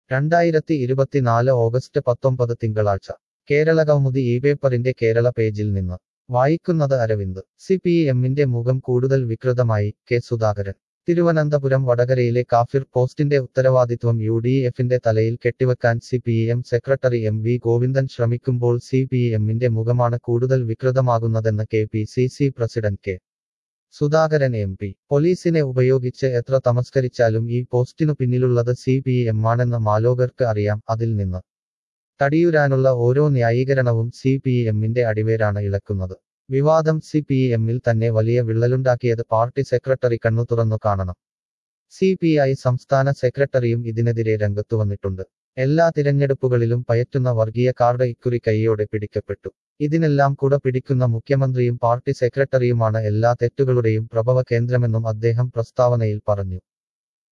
2024 August 19 തിങ്കളാഴ്ച കേരളകൗമുദി ഇപേപ്പറിന്റെ കേരള പേജിൽ നിന്ന് വായിക്കുന്നത് അരവിന്ദ്. സിപിഎമ്മിന്റെ മുഖം കൂടുതൽ വികൃതമായി, കെ സുധാകരൻ. തിരുവനന്തപുരം വടകരയിലെ കാഫിർ പോസ്റ്റിന്റെ ഉത്തരവാദിത്വം യുഡിഎഫിന്റെ തലയിൽ കെട്ടിവെക്കാൻ CPM secretary M V Govindan ശ്രമിക്കുമ്പോൾ സിപിഎമ്മിന്റെ മുഖമാണ് കൂടുതൽ വികൃതമാകുന്നതെന്ന് KPCC president K Sudhakaran M P. പോലീസിനെ ഉപയോഗിച്ച് എത്ര തമസ്കരിച്ചാലും ഈ പോസ്റ്റിനു പിന്നിലുള്ളത് സിപിഎമ്മാണെന്ന് മാലോകർക്ക് അറിയാം. അതിൽ നിന്ന് തടിയുരാനുള്ള ഓരോ ന്യായീകരണവും സിപിഎമ്മിന്റെ അടിവേരാണ് ഇളക്കുന്നത്. വിവാദം സിപിഎമ്മിൽ തന്നെ വലിയ വിള്ളലുണ്ടാക്കിയത് പാർട്ടി സെക്രട്ടറി കണ്ണു തുറന്നു കാണണം. സിപിഐ സംസ്ഥാന സെക്രട്ടറിയും ഇതിനെതിരെ രംഗത്തുവന്നിട്ടുണ്ട്. എല്ലാ തിരഞ്ഞെടുപ്പുകളിലും പയറ്റുന്ന വർഗീയ കാർഡ് ഇക്കുറി കൈയോടെ പിടിക്കപ്പെട്ടു. ഇതിനെല്ലാം കുട പിടിക്കുന്ന മുഖ്യമന്ത്രിയും പാർട്ടി സെക്രട്ടറിയുമാണ് എല്ലാ തെറ്റുകളുടെയും പ്രഭവ കേന്ദ്രമെന്നും അദ്ദേഹം പ്രസ്താവനയിൽ പറഞ്ഞു.